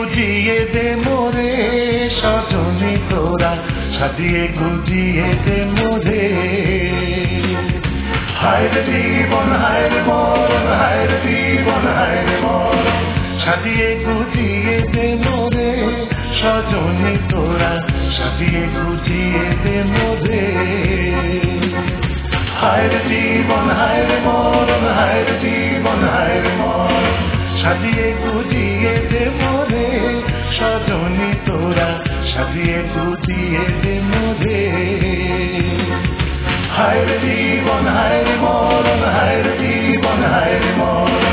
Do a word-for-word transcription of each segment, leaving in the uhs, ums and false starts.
গুজিয়ে দে মোরে সজনী তোরা সাজিয়ে গুজিয়ে দে মোরে হায় রে জীবন হায় রে মরণ হায় রে জীবন হায় রে মরণ সাজিয়ে গুজিয়ে দে মোরে সজনী তোরা সাজিয়ে গুজিয়ে দে মোরে হায় রে জীবন হায় রে মরণ হায় রে জীবন হায় রে মরণ সাজিয়ে গুজিয়ে দে মোরে সজনী তোরা সাজিয়ে গুজিয়ে দে মোরে হায় রে জীবন হায় রে মরণ হায় রে জীবন হায় রে মরণ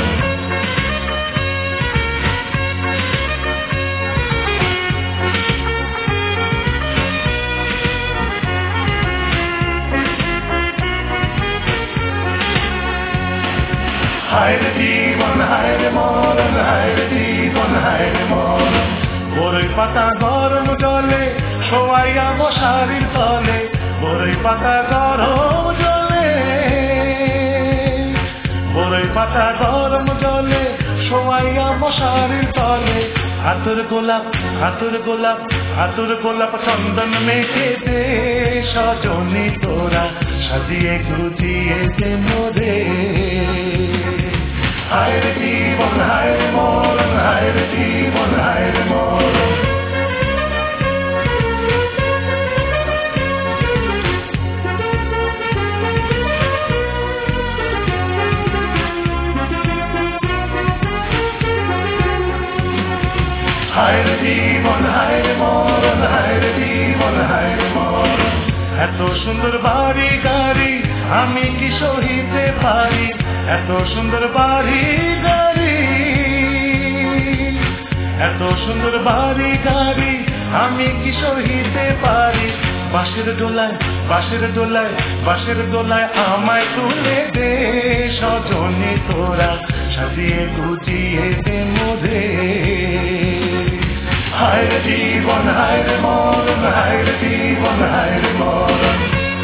হায় রে জীবন হায় রে মরণ হায় রে জীবন হায় রে মরণ বরই পাতা গরম জলে শোয়াইয়া মশারির তলে বরই পাতা গরম জলে বরই পাতা গরম জলে শোয়াইয়া মশারির তলে হাতুর গোলাপ হাতুর গোলাপ হাতুর গোলাপ চন্দন মেখে দে সজনী তোরা সাজিয়ে গুজিয়ে দে মোরে হায় রে জীবন হায় রে মরণ হায় রে জীবন হায় রে মরণ হায় রে জীবন হায় রে মরণ হায় রে জীবন হায় রে মরণ এত সুন্দর বাড়ি গাড়ি আমি কি সহিতে পারি এত সুন্দর বাড়ি গাড়ি এত সুন্দর বাড়ি গাড়ি আমি কি সহিতে পারি বাঁশের দোলায় বাঁশের দোলায় বাঁশের দোলায় আমায় তুলে দে সজনী তোরা সাজিয়ে গুজিয়ে দে মোরে হায় রে জীবন হায় রে মরণ হায় রে জীবন হায় রে মরণ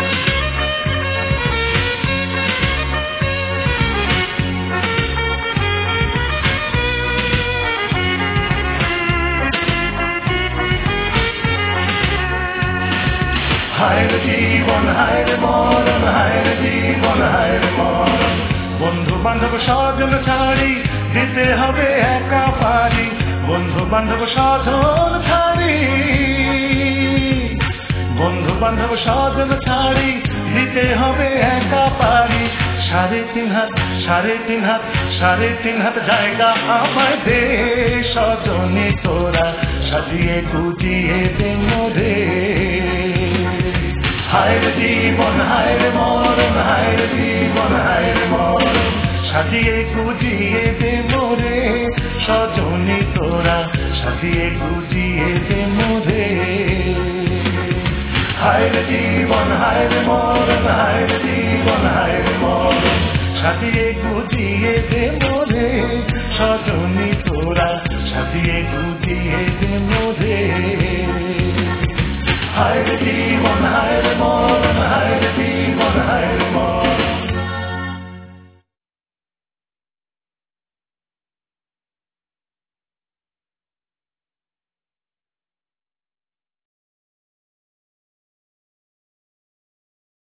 হায় রে জীবন হায় রে মরণ হায় রে জীবন হায় রে মরণ বন্ধু বান্ধব স্বজন ছাড়ি দিতে হবে একা পারি বন্ধু বান্ধব স্বজন ছাড়ি বন্ধু বান্ধব স্বজন ছাড়ি দিতে হবে একা পারি সাড়ে তিন হাত সাড়ে তিন হাত সাড়ে তিন হাত জায়গা আমায় দে সজনী তোরা সাজিয়ে গুজিয়ে দে মোরে হায় রে জীবন হায় রে মরণ হায় রে জীবন হায় রে মরণ সাজিয়ে গুজিয়ে দে মোরে সজনী তোরা সাজিয়ে গুজিয়ে দে মোরে হায় রে জীবন হায় রে মরণ হায় রে জীবন হায় রে মরণ সাজিয়ে গুজিয়ে দে মোরে সজনী তোরা সাজিয়ে গুজিয়ে